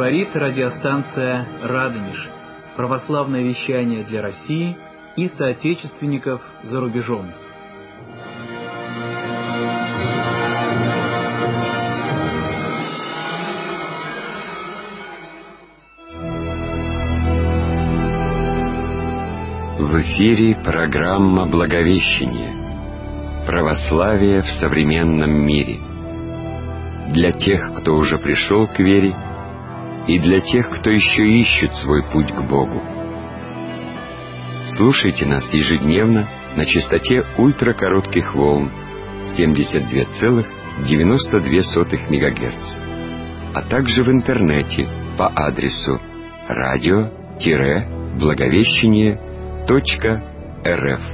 Говорит радиостанция «Радонеж». Православное вещание для России и соотечественников за рубежом. В эфире программа «Благовещение. Православие в современном мире». Для тех, кто уже пришел к вере, и для тех, кто еще ищет свой путь к Богу. Слушайте нас ежедневно на частоте ультракоротких волн 72,92 МГц, а также в интернете по адресу radio-благовещение.рф.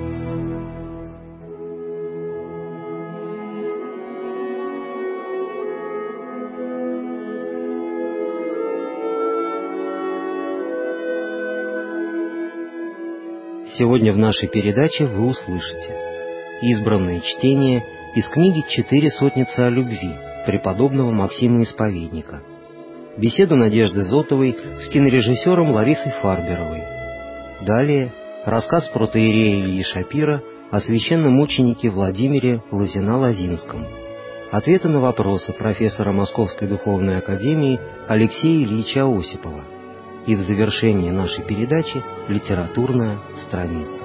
Сегодня в нашей передаче вы услышите избранное чтение из книги «Четыре сотницы о любви» преподобного Максима Исповедника, беседу Надежды Зотовой с кинорежиссером Ларисой Фарберовой. Далее рассказ протоиерея Ильи Шапира о священномученике Владимире Лозина-Лозинском, ответы на вопросы профессора Московской духовной академии Алексея Ильича Осипова. И в завершении нашей передачи литературная страница.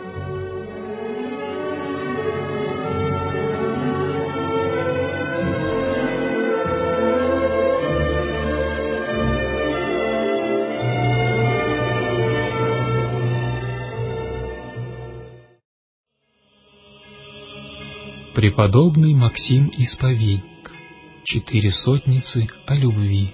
Преподобный Максим Исповедник. Четыре сотницы о любви.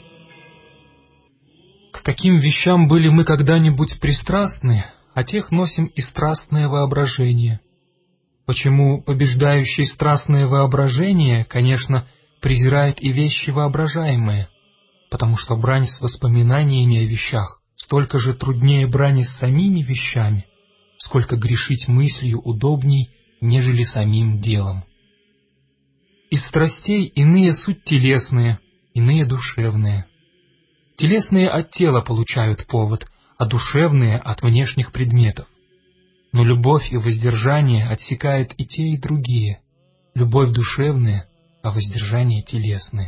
К каким вещам были мы когда-нибудь пристрастны, о тех носим и страстное воображение. Почему побеждающий страстное воображение, конечно, презирает и вещи воображаемые? Потому что брань с воспоминаниями о вещах столько же труднее брани с самими вещами, сколько грешить мыслью удобней, нежели самим делом. Из страстей иные суть телесные, иные душевные. Телесные от тела получают повод, а душевные — от внешних предметов. Но любовь и воздержание отсекают и те, и другие. Любовь душевная, а воздержание телесное.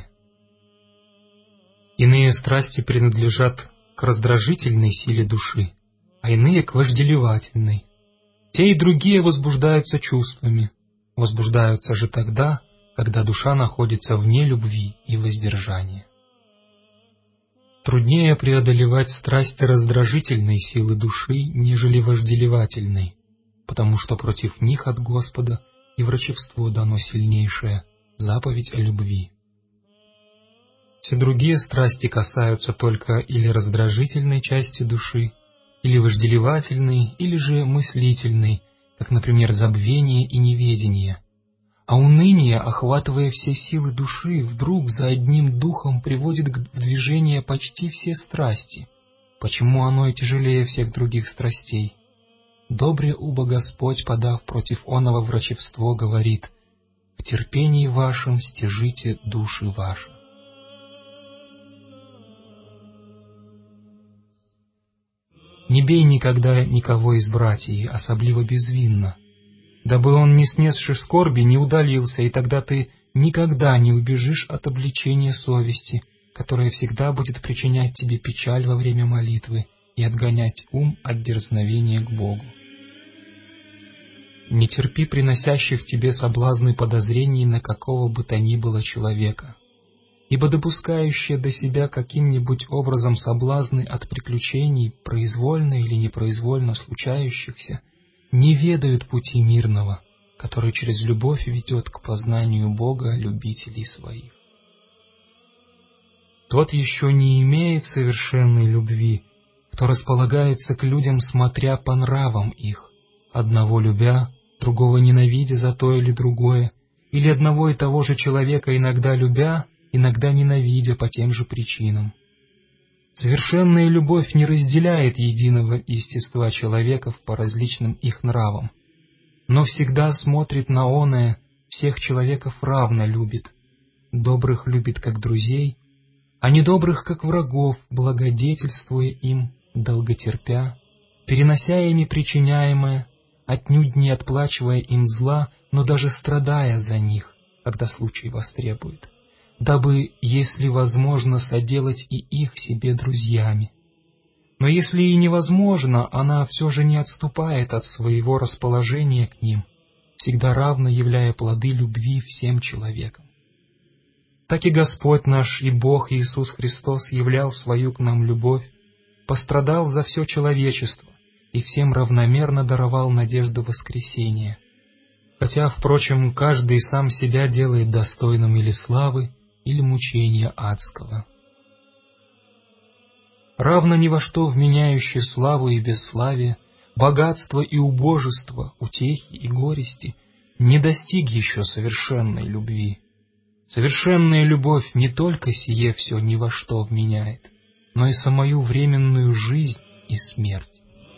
Иные страсти принадлежат к раздражительной силе души, а иные — к вожделевательной. Те и другие возбуждаются чувствами, возбуждаются же тогда, когда душа находится вне любви и воздержания. Труднее преодолевать страсти раздражительной силы души, нежели вожделевательной, потому что против них от Господа и врачевство дано сильнейшее — заповедь о любви. Все другие страсти касаются только или раздражительной части души, или вожделевательной, или же мыслительной, как, например, забвение и неведение. А уныние, охватывая все силы души, вдруг за одним духом приводит в движение почти все страсти. Почему оно и тяжелее всех других страстей? Добре убо Господь, подав против оного врачевство, говорит: «В терпении вашем стяжите души ваши». Не бей никогда никого из братьев, особливо безвинно, дабы он, не снесши скорби, не удалился, и тогда ты никогда не убежишь от обличения совести, которая всегда будет причинять тебе печаль во время молитвы и отгонять ум от дерзновения к Богу. Не терпи приносящих тебе соблазны подозрений на какого бы то ни было человека, ибо допускающие до себя каким-нибудь образом соблазны от приключений, произвольно или непроизвольно случающихся, не ведают пути мирного, который через любовь ведет к познанию Бога любителей своих. Тот еще не имеет совершенной любви, кто располагается к людям, смотря по нравам их, одного любя, другого ненавидя за то или другое, или одного и того же человека иногда любя, иногда ненавидя по тем же причинам. Совершенная любовь не разделяет единого естества человеков по различным их нравам, но всегда смотрит на оное, всех человеков равно любит, добрых любит как друзей, а недобрых, как врагов, благодетельствуя им, долготерпя, перенося ими причиняемое, отнюдь не отплачивая им зла, но даже страдая за них, когда случай востребует, дабы, если возможно, соделать и их себе друзьями. Но если и невозможно, она все же не отступает от своего расположения к ним, всегда равно являя плоды любви всем человекам. Так и Господь наш и Бог Иисус Христос являл свою к нам любовь, пострадал за все человечество и всем равномерно даровал надежду воскресения. Хотя, впрочем, каждый сам себя делает достойным или славы, или мучения адского. Равно ни во что вменяющие славу и бесславие, богатство и убожество, утехи и горести не достиг еще совершенной любви. Совершенная любовь не только сие все ни во что вменяет, но и самую временную жизнь и смерть.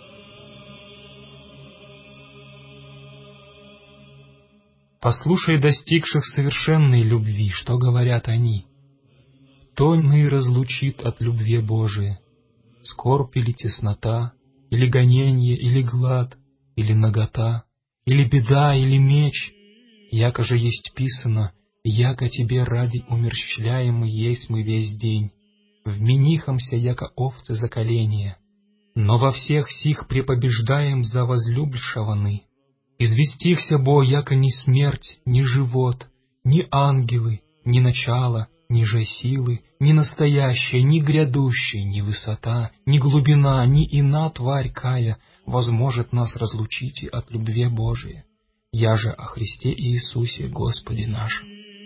Послушай достигших совершенной любви, что говорят они. Кто ны разлучит от любви Божией? Скорбь или теснота, или гонение, или глад, или нагота, или беда, или меч? Яко же есть писано: яко тебе ради умерщвляемы есть мы весь день, вменихомся, яко овцы за коления. Но во всех сих препобеждаем за возлюбшаваны. Известихся бо, яко ни смерть, ни живот, ни ангелы, ни начало, ни же силы, ни настоящее, ни грядущее, ни высота, ни глубина, ни ина тварь кая возможет нас разлучить от любви Божией, я же о Христе Иисусе Господе нашем.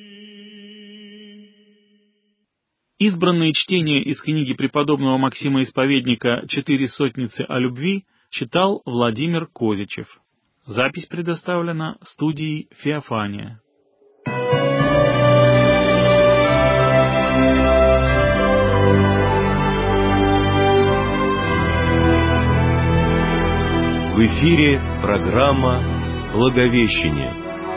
Избранные чтения из книги преподобного Максима Исповедника «Четыре сотницы о любви» читал Владимир Козичев. Запись предоставлена студией «Феофания». В эфире программа «Благовещение».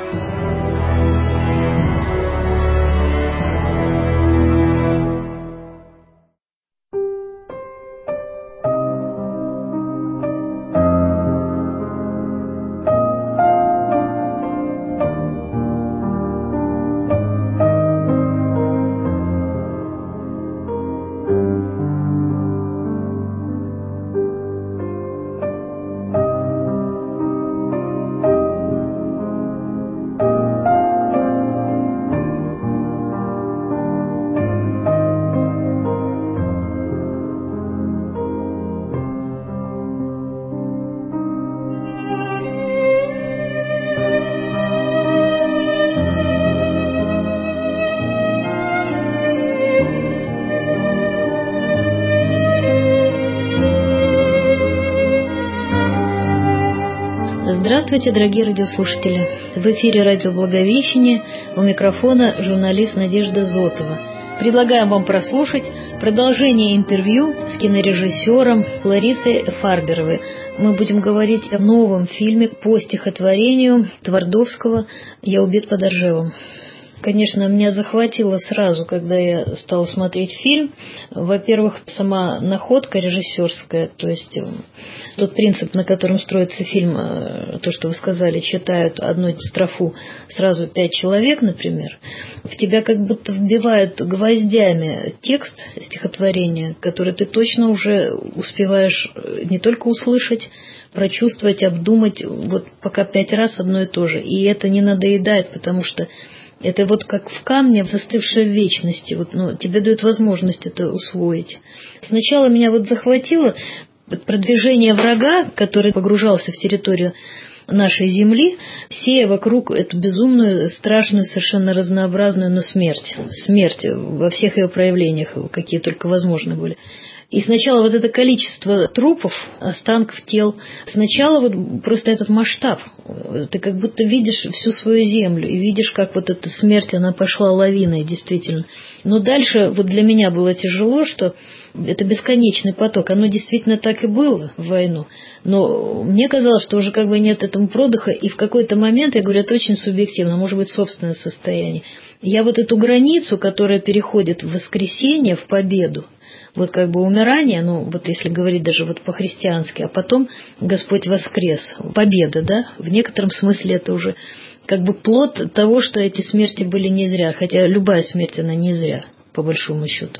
Здравствуйте, дорогие радиослушатели! В эфире радио «Благовещение», у микрофона журналист Надежда Зотова. Предлагаем вам прослушать продолжение интервью с кинорежиссером Ларисой Фарберовой. Мы будем говорить о новом фильме по стихотворению Твардовского «Я убит под Ржевом». Конечно, меня захватило сразу, когда я стала смотреть фильм. Во-первых, сама находка режиссерская, то есть тот принцип, на котором строится фильм, то, что вы сказали, читают одну строфу сразу 5 человек, например, в тебя как будто вбивают гвоздями текст стихотворения, который ты точно уже успеваешь не только услышать, прочувствовать, обдумать, вот пока 5 раз одно и то же. И это не надоедает, потому что это вот как в камне, застывшее в вечности. Вот, тебе дают возможность это усвоить. Сначала меня вот захватило продвижение врага, который погружался в территорию нашей земли, сея вокруг эту безумную, страшную, совершенно разнообразную, но смерть. Смерть во всех ее проявлениях, какие только возможны были. И сначала вот это количество трупов, останков тел, сначала вот просто этот масштаб. Ты как будто видишь всю свою землю и видишь, как вот эта смерть, она пошла лавиной, действительно. Но дальше вот для меня было тяжело, что это бесконечный поток. Оно действительно так и было в войну. Но мне казалось, что уже как бы нет этому продыха. И в какой-то момент, я говорю, это очень субъективно, может быть, собственное состояние. я вот эту границу, которая переходит в воскресенье, в победу, вот как бы умирание, ну вот если говорить даже вот по-христиански, а потом Господь воскрес, победа, да, в некотором смысле это уже как бы плод того, что эти смерти были не зря, хотя любая смерть, она не зря, по большому счету.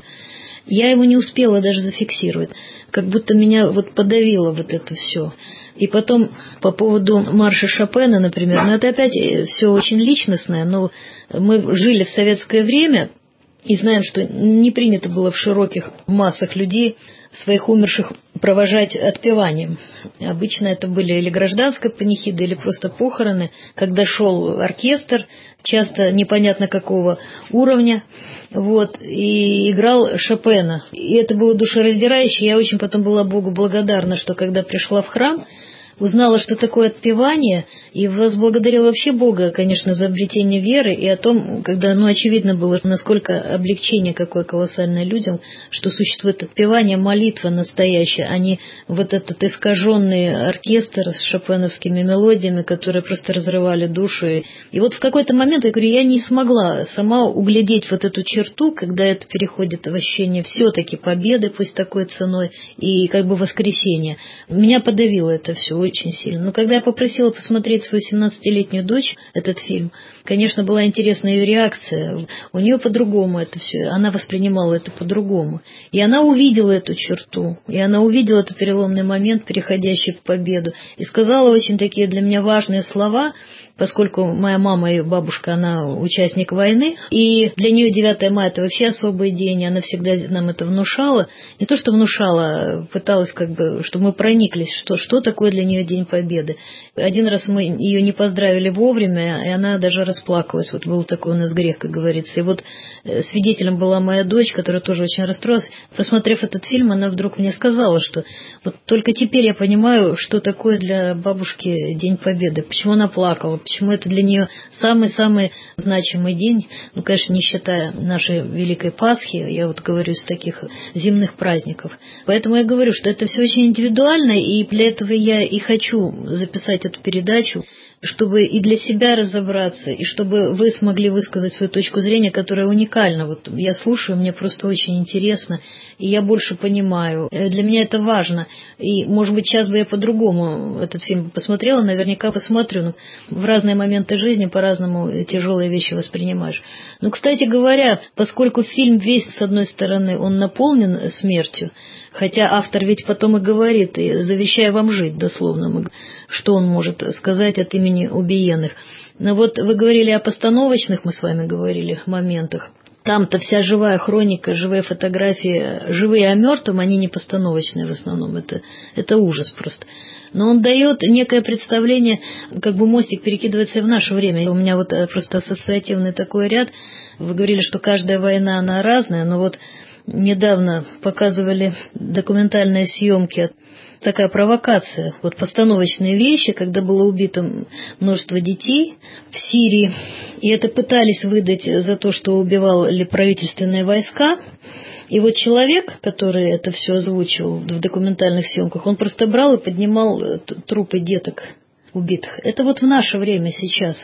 Я его не успела даже зафиксировать, как будто меня вот подавило вот это все. И потом по поводу марша Шопена, например, ну это опять все очень личностное, но мы жили в советское время и знаем, что не принято было в широких массах людей своих умерших провожать отпеванием. Обычно это были или гражданская панихида, или просто похороны, когда шел оркестр, часто непонятно какого уровня, вот, и играл Шопена. И это было душераздирающе. Я очень потом была Богу благодарна, что когда пришла в храм, узнала, что такое отпевание, и возблагодарила вообще Бога, конечно, за обретение веры, и о том, когда, ну, очевидно было, насколько облегчение какое колоссальное людям, что существует отпевание, молитва настоящая, а не вот этот искаженный оркестр с шопеновскими мелодиями, которые просто разрывали души. И вот в какой-то момент, я говорю, я не смогла сама углядеть вот эту черту, когда это переходит в ощущение все-таки победы, пусть такой ценой, и как бы воскресения. Меня подавило это все очень сильно. Но когда я попросила посмотреть свою 17-летнюю дочь этот фильм, конечно, была интересна ее реакция. У нее по-другому это все, она воспринимала это по-другому. И она увидела эту черту, и она увидела этот переломный момент, переходящий в победу, и сказала очень такие для меня важные слова, поскольку моя мама и бабушка, она участник войны, и для нее 9 мая это вообще особый день, и она всегда нам это внушала. Не то, что внушала, пыталась как бы, чтобы мы прониклись, что такое для нее День Победы. Один раз мы ее не поздравили вовремя, и она даже расплакалась. Вот был такой у нас грех, как говорится. И вот свидетелем была моя дочь, которая тоже очень расстроилась. Просмотрев этот фильм, она вдруг мне сказала, что вот только теперь я понимаю, что такое для бабушки День Победы, почему она плакала, почему это для нее самый-самый значимый день, ну, конечно, не считая нашей Великой Пасхи, я вот говорю из таких земных праздников. Поэтому я говорю, что это все очень индивидуально, и для этого я и хочу записать эту передачу, чтобы и для себя разобраться, и чтобы вы смогли высказать свою точку зрения, которая уникальна. Вот я слушаю, мне просто очень интересно, и я больше понимаю. Для меня это важно. И, может быть, сейчас бы я по-другому этот фильм посмотрела, наверняка посмотрю. Но в разные моменты жизни по-разному тяжелые вещи воспринимаешь. Но, кстати говоря, поскольку фильм весь, с одной стороны, он наполнен смертью, хотя автор ведь потом и говорит, и завещая вам жить, дословно, что он может сказать от имени убиенных. Но вот вы говорили о постановочных, мы с вами говорили, моментах. Там-то вся живая хроника, живые фотографии, живые о мертвом, они не постановочные в основном, это ужас просто. Но он дает некое представление, как бы мостик перекидывается и в наше время. У меня вот просто ассоциативный такой ряд. Вы говорили, что каждая война, она разная, но вот недавно показывали документальные съемки, такая провокация, вот постановочные вещи, когда было убито множество детей в Сирии, и это пытались выдать за то, что убивали правительственные войска. И вот человек, который это все озвучивал в документальных съемках, он просто брал и поднимал трупы деток убитых. Это вот в наше время сейчас.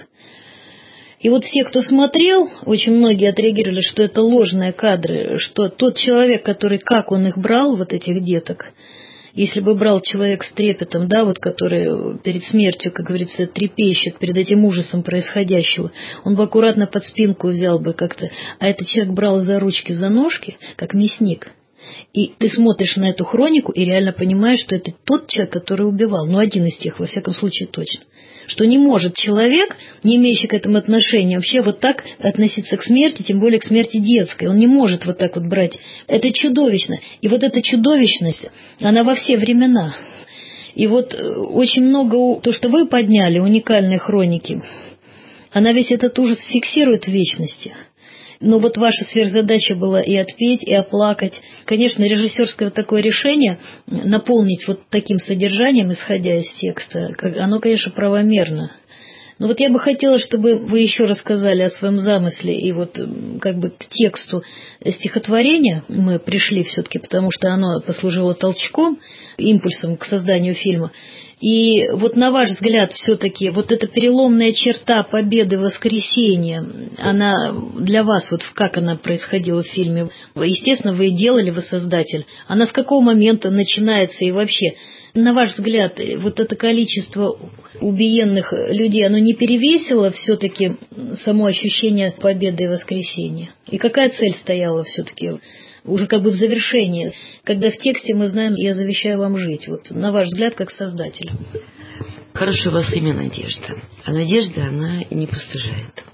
И вот все, кто смотрел, очень многие отреагировали, что это ложные кадры, что тот человек, который, как он их брал, вот этих деток, если бы брал человек с трепетом, да, вот который перед смертью, как говорится, трепещет перед этим ужасом происходящего, он бы аккуратно под спинку взял бы как-то, а этот человек брал за ручки, за ножки, как мясник. И ты смотришь на эту хронику и реально понимаешь, что это тот человек, который убивал, ну, один из тех, во всяком случае, точно. Что не может человек, не имеющий к этому отношения, вообще вот так относиться к смерти, тем более к смерти детской. Он не может вот так вот брать. Это чудовищно. И вот эта чудовищность, она во все времена. И вот очень много, то, что вы подняли, уникальные хроники, она весь этот ужас фиксирует в вечности. Но вот ваша сверхзадача была и отпеть, и оплакать. Конечно, режиссерское такое решение наполнить вот таким содержанием, исходя из текста, оно, конечно, правомерно. Но вот я бы хотела, чтобы вы еще рассказали о своем замысле и вот как бы к тексту стихотворение мы пришли все-таки, потому что оно послужило толчком, импульсом к созданию фильма. И вот на ваш взгляд, все-таки вот эта переломная черта победы воскресения, она для вас, вот как она происходила в фильме? Естественно, вы делали, вы создатель. Она с какого момента начинается и вообще? На ваш взгляд, вот это количество убиенных людей, оно не перевесило все-таки само ощущение победы и воскресения? И какая цель стояла все-таки уже как бы в завершении, когда в тексте мы знаем «Я завещаю вам жить». Вот на ваш взгляд, как создатель. Хорошее у вас имя Надежда. А надежда, она не постыжает.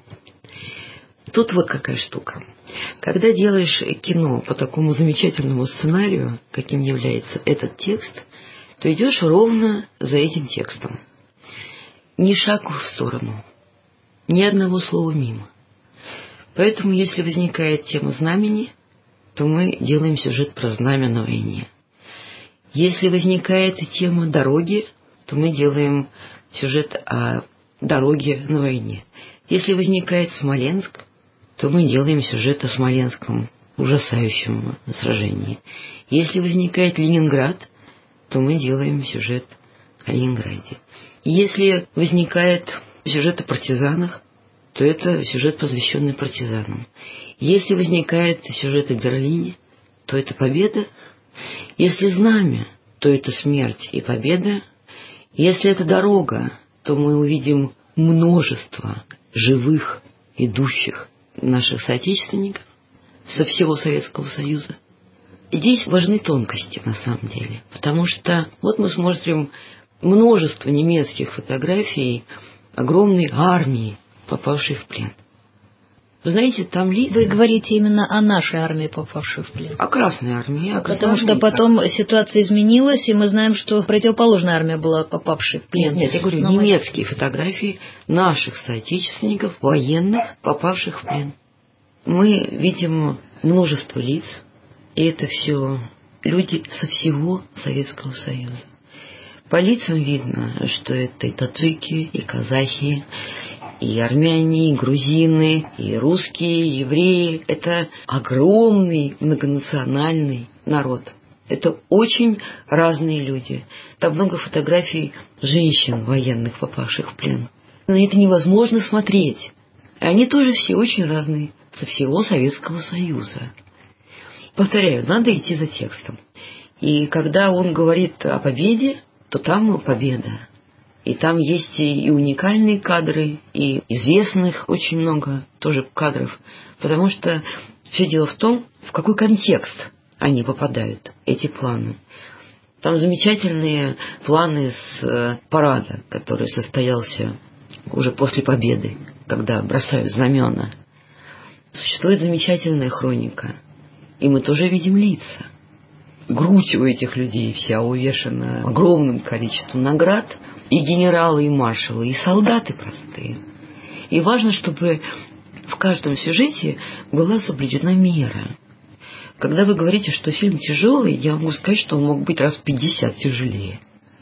Тут вот какая штука. Когда делаешь кино по такому замечательному сценарию, каким является этот текст, то идешь ровно за этим текстом. Ни шагу в сторону, ни одного слова мимо. Поэтому, если возникает тема знамени, то мы делаем сюжет про знамя на войне. Если возникает тема дороги, то мы делаем сюжет о дороге на войне. Если возникает Смоленск, то мы делаем сюжет о Смоленском ужасающем сражении. Если возникает Ленинград, то мы делаем сюжет о Ленинграде. Если возникает сюжет о партизанах, то это сюжет, посвященный партизанам. Если возникает сюжет о Берлине, то это победа. Если знамя, то это смерть и победа. Если это дорога, то мы увидим множество живых, идущих наших соотечественников со всего Советского Союза. Здесь важны тонкости на самом деле, потому что вот мы смотрим множество немецких фотографий огромной армии, попавшей в плен. Вы знаете, там лица... Вы говорите именно о нашей армии, попавшей в плен. О Красной армии. Потому что потом ситуация изменилась, и мы знаем, что противоположная армия была попавшей в плен. Нет, я говорю, немецкие фотографии наших соотечественников, военных, попавших в плен. Мы видим множество лиц, и это все люди со всего Советского Союза. По лицам видно, что это и таджики, и казахи, и армяне, и грузины, и русские, и евреи. Это огромный многонациональный народ. Это очень разные люди. Там много фотографий женщин военных, попавших в плен. На это невозможно смотреть. Они тоже все очень разные, со всего Советского Союза. Повторяю, надо идти за текстом. И когда он говорит о победе, то там победа. И там есть и уникальные кадры, и известных очень много тоже кадров. Потому что все дело в том, в какой контекст они попадают, эти планы. Там замечательные планы с парада, который состоялся уже после победы, когда бросают знамена. Существует замечательная хроника, и мы тоже видим лица. Грудь у этих людей вся увешана огромным количеством наград, и генералы, и маршалы, и солдаты простые. И важно, чтобы в каждом сюжете была соблюдена мера. Когда вы говорите, что фильм тяжелый, я могу сказать, что он мог быть раз в 50 тяжелее.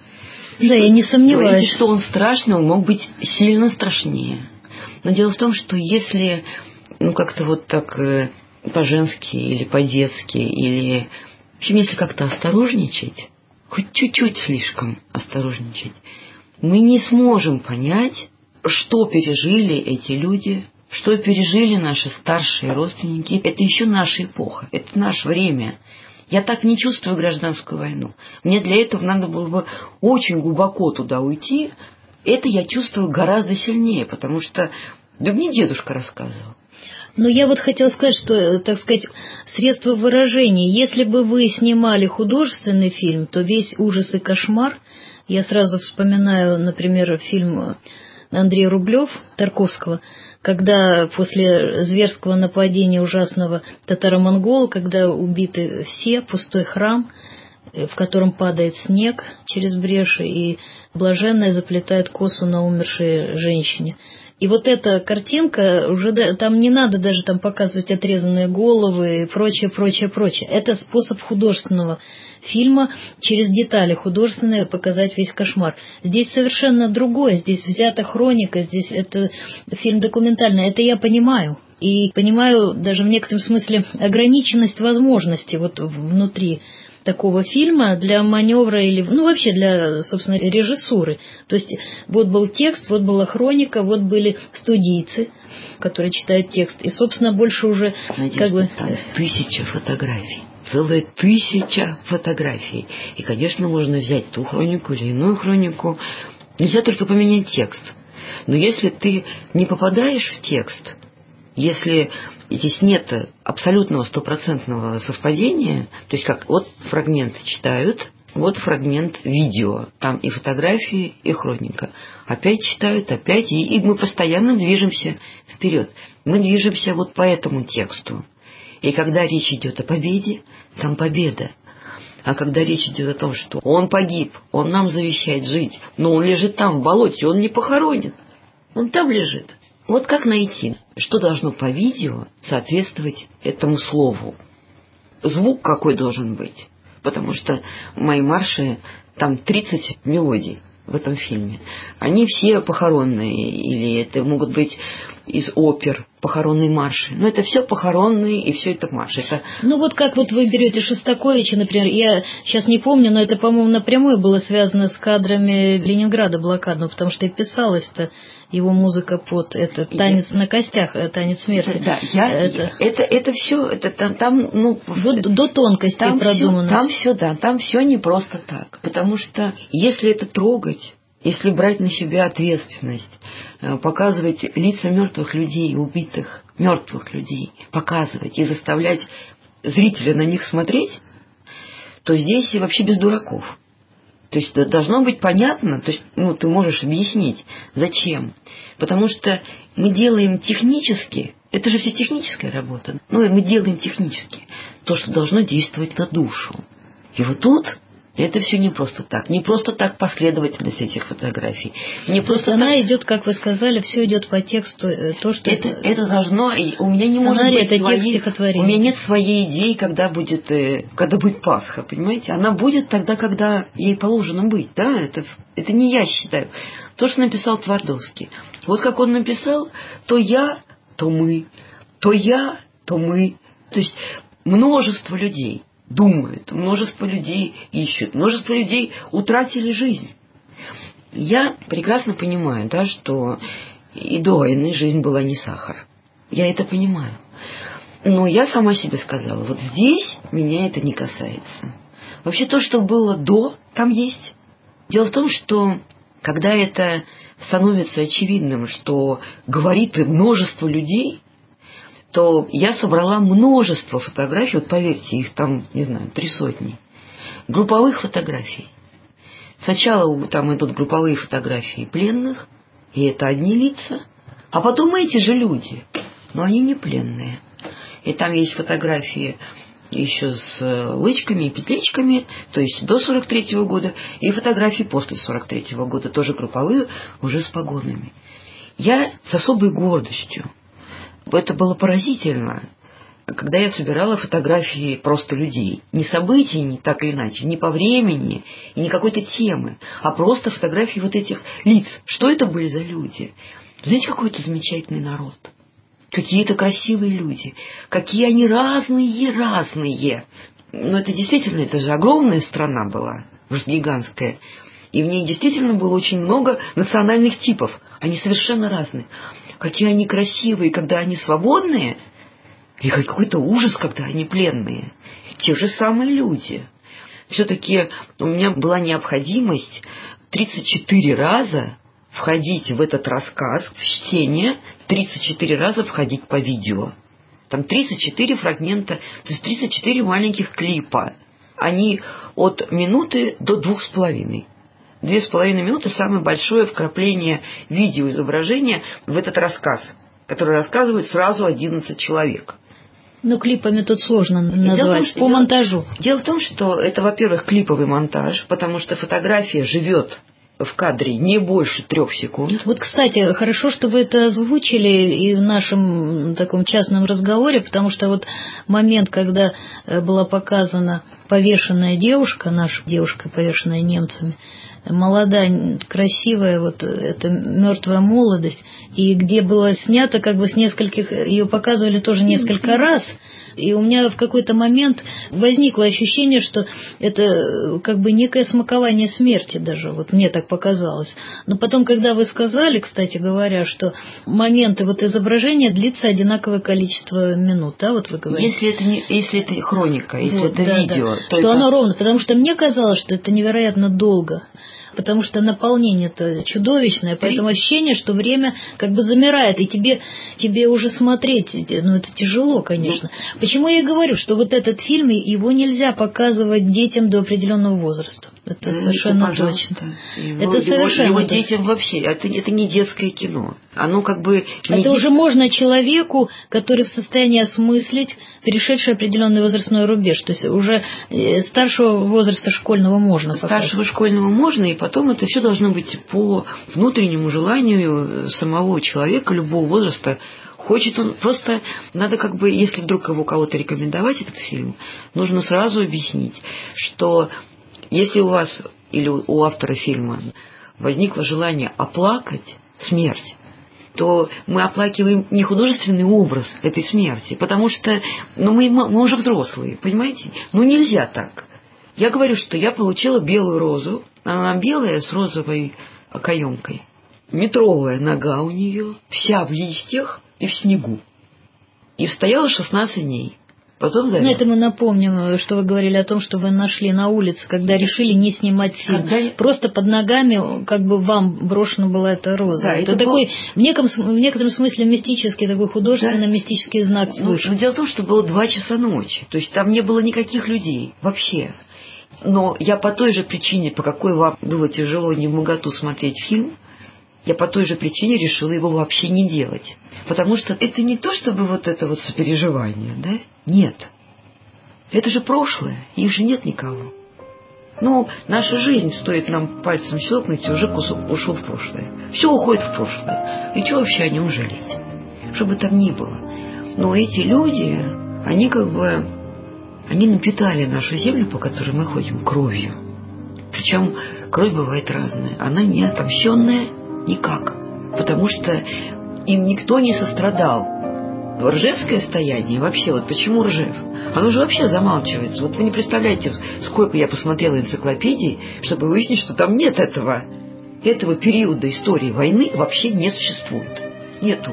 Да, я не сомневаюсь. Говорите, что он страшный, он мог быть сильно страшнее. Но дело в том, что если как-то вот так по-женски или по-детски, или в общем, если как-то осторожничать, хоть чуть-чуть слишком осторожничать, мы не сможем понять, что пережили эти люди, что пережили наши старшие родственники. Это еще наша эпоха, это наше время. Я так не чувствую гражданскую войну. Мне для этого надо было бы очень глубоко туда уйти. Это я чувствую гораздо сильнее, потому что да мне дедушка рассказывал. Но я вот хотела сказать, что, так сказать, средство выражения. Если бы вы снимали художественный фильм, то весь ужас и кошмар, я сразу вспоминаю, например, фильм Андрея Рублев, Тарковского, когда после зверского нападения ужасного татаро-монгола, когда убиты все, пустой храм, в котором падает снег через бреши, и блаженная заплетает косу на умершей женщине. И вот эта картинка, уже там не надо даже там показывать отрезанные головы и прочее, прочее, прочее. Это способ художественного фильма через детали художественные показать весь кошмар. Здесь совершенно другое, здесь взята хроника, здесь это фильм документальный, это я понимаю. И понимаю даже в некотором смысле ограниченность возможностей вот внутри такого фильма для маневра или, вообще для, собственно, режиссуры. То есть вот был текст, вот была хроника, вот были студийцы, которые читают текст. И, собственно, больше уже Надежда, там 1000 фотографий. Целая 1000 фотографий. И, конечно, можно взять ту хронику или иную хронику. Нельзя только поменять текст. Но если ты не попадаешь в текст, если здесь нет абсолютного стопроцентного совпадения, то есть как вот фрагменты читают, вот фрагмент видео, там и фотографии, и хроника. Опять читают, опять, и мы постоянно движемся вперед. Мы движемся вот по этому тексту. И когда речь идет о победе, там победа. А когда речь идет о том, что он погиб, он нам завещает жить, но он лежит там в болоте, он не похоронен, он там лежит. Вот как найти, что должно по видео соответствовать этому слову? Звук какой должен быть? Потому что мои марши, там 30 мелодий в этом фильме. Они все похоронные, или это могут быть из опер, похоронные марши. Но это все похоронные, и все это марши. Это... вот как вот вы берете Шостаковича, например, я сейчас не помню, но это, по-моему, напрямую было связано с кадрами Ленинграда блокадного, потому что и писалось-то его музыка под это танец на костях, танец смерти. Да, это все, это там, до тонкости там продумано. Там все не просто так. Потому что если это трогать, если брать на себя ответственность, показывать лица мертвых людей, убитых, мертвых людей, показывать и заставлять зрителя на них смотреть, то здесь вообще без дураков. То есть должно быть понятно, то есть ты можешь объяснить, зачем. Потому что мы делаем технически, это же все техническая работа, и мы делаем технически то, что должно действовать на душу. И вот тут это все не просто так последовательность этих фотографий. Не просто она идет, как вы сказали, все идет по тексту, то, что это должно. У меня не может быть у меня нет своей идеи, когда будет Пасха, понимаете? Она будет тогда, когда ей положено быть, да? Это не я считаю. То, что написал Твардовский. Вот как он написал, то я, то мы, то я, то мы. То есть множество людей думают, множество людей ищут, множество людей утратили жизнь. Я прекрасно понимаю, да, что и до войны жизнь была не сахар. Я это понимаю. Но я сама себе сказала, вот здесь меня это не касается. Вообще то, что было до, там есть. Дело в том, что когда это становится очевидным, что говорит множество людей, то я собрала множество фотографий, вот поверьте, их там, не знаю, 300 групповых фотографий. Сначала там идут групповые фотографии пленных, и это одни лица, а потом эти же люди, но они не пленные. И там есть фотографии еще с лычками и петличками, то есть до 43-го года, и фотографии после 43-го года, тоже групповые, уже с погонами. Я с особой гордостью. Это было поразительно, когда я собирала фотографии просто людей. Не событий, не так или иначе, не по времени и не какой-то темы, а просто фотографии вот этих лиц. Что это были за люди? Знаете, какой это замечательный народ? Какие-то красивые люди. Какие они разные. Но это действительно, это же огромная страна была, гигантская. И в ней действительно было очень много национальных типов. Они совершенно разные. Какие они красивые, когда они свободные, и какой-то ужас, когда они пленные. Те же самые люди. Все-таки у меня была необходимость 34 раза входить в этот рассказ, в чтение, 34 раза входить по видео. Там 34 фрагмента, то есть 34 маленьких клипа. Они от минуты до 2,5. 2,5 минуты – самое большое вкрапление видеоизображения в этот рассказ, который рассказывает сразу 11 человек. Но клипами тут сложно назвать, по монтажу. Дело в том, что это, во-первых, клиповый монтаж, потому что фотография живет в кадре не больше 3 секунд. Вот, кстати, хорошо, что вы это озвучили и в нашем таком частном разговоре, потому что вот момент, когда была показана повешенная девушка, наша девушка, повешенная немцами, молодая, красивая, вот эта мертвая молодость, и где было снято как бы с нескольких, ее показывали тоже несколько раз, и у меня в какой-то момент возникло ощущение, что это как бы некое смакование смерти даже, вот мне так показалось. Но потом, когда вы сказали, кстати говоря, что моменты вот изображения длится одинаковое количество минут, да, вот вы говорите. Если это хроника, если вот, это да, видео, да. то что это... оно ровно, потому что мне казалось, что это невероятно долго. Потому что наполнение-то чудовищное, поэтому ощущение, что время как бы замирает, и тебе уже смотреть, ну это тяжело, конечно. Почему я и говорю, что вот этот фильм, его нельзя показывать детям до определенного возраста. Это совершенно точно. Это совершенно его детям вообще, это не детское кино. Оно как бы... Это уже можно человеку, который в состоянии осмыслить, перешедший определенный возрастной рубеж. То есть уже старшего возраста школьного можно показать. Старшего школьного можно, и потом это все должно быть по внутреннему желанию самого человека любого возраста. Хочет он, просто надо как бы, если вдруг его кого-то рекомендовать, этот фильм, нужно сразу объяснить, что если у вас или у автора фильма возникло желание оплакать смерть, то мы оплакиваем не художественный образ этой смерти, потому что мы уже взрослые, понимаете? Нельзя так. Я говорю, что я получила белую розу, она белая с розовой окоемкой. Метровая нога у нее, вся в листьях и в снегу. И стояла 16 дней. Потом завяла. Это мы напомним, что вы говорили о том, что вы нашли на улице, когда решили не снимать фильм. Просто под ногами как бы вам брошена была эта роза. Да, это такой, в некотором смысле мистический, такой художественно-мистический знак свыше. Дело в том, что было 2 часа ночи. То есть там не было никаких людей вообще. Но я по той же причине, по какой вам было тяжело не вмоготу смотреть фильм, я по той же причине решила его вообще не делать. Потому что это не то, чтобы вот это вот сопереживание, да? Нет. Это же прошлое, их же нет никого. Наша жизнь, стоит нам пальцем щелкнуть, и уже кусок ушел в прошлое. Все уходит в прошлое. И что вообще о нем жалеть? Что бы там ни было. Но эти люди, они как бы... Они напитали нашу землю, по которой мы ходим, кровью. Причем кровь бывает разная. Она не отомщенная никак. Потому что им никто не сострадал. Ржевское стояние вообще, вот почему Ржев? Оно же вообще замалчивается. Вот вы не представляете, сколько я посмотрела энциклопедий, чтобы выяснить, что там нет этого периода истории войны вообще не существует. Нету.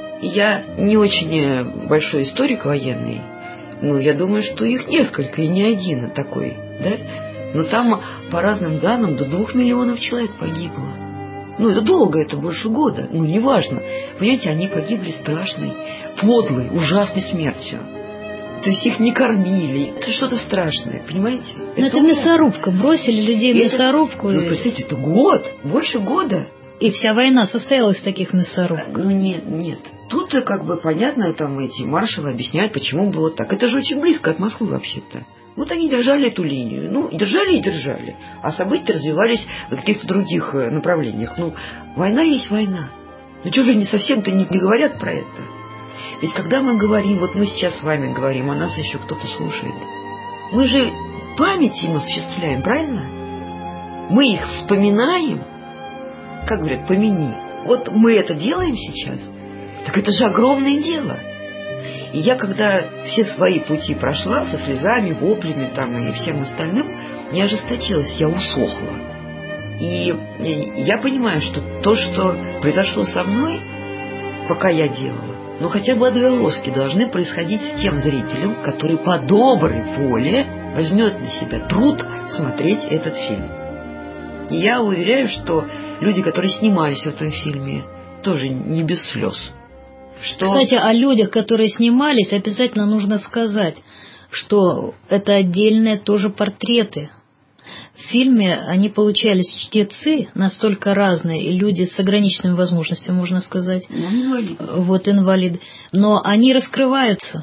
Я не очень большой историк военный, я думаю, что их несколько, и не один такой, да? Но там по разным данным до 2 миллионов человек погибло. Это долго, это больше года. Неважно. Понимаете, они погибли страшной, подлой, ужасной смертью. То есть их не кормили. Это что-то страшное, понимаете? Это мясорубка. Бросили людей в мясорубку. Представьте, это год, больше года. И вся война состоялась из таких мясорубок. Нет. Тут как бы понятно, там эти маршалы объясняют, почему было так. Это же очень близко от Москвы вообще-то. Они держали эту линию. Держали и держали. А события развивались в каких-то других направлениях. Война есть война. Что же они совсем-то не говорят про это? Ведь когда мы говорим, вот мы сейчас с вами говорим, а нас еще кто-то слушает. Мы же память им осуществляем, правильно? Мы их вспоминаем. Как говорят, помяни. Вот мы это делаем сейчас. Так это же огромное дело. И я, когда все свои пути прошла, со слезами, воплями и всем остальным, не ожесточилась, я усохла. И я понимаю, что то, что произошло со мной, пока я делала, хотя бы отголоски должны происходить с тем зрителем, который по доброй воле возьмет на себя труд смотреть этот фильм. И я уверяю, что люди, которые снимались в этом фильме, тоже не без слез. Кстати, о людях, которые снимались, обязательно нужно сказать, что это отдельные тоже портреты. в фильме они получались чтецы настолько разные, и люди с ограниченными возможностями, можно сказать. Инвалиды. Вот инвалиды. Но они раскрываются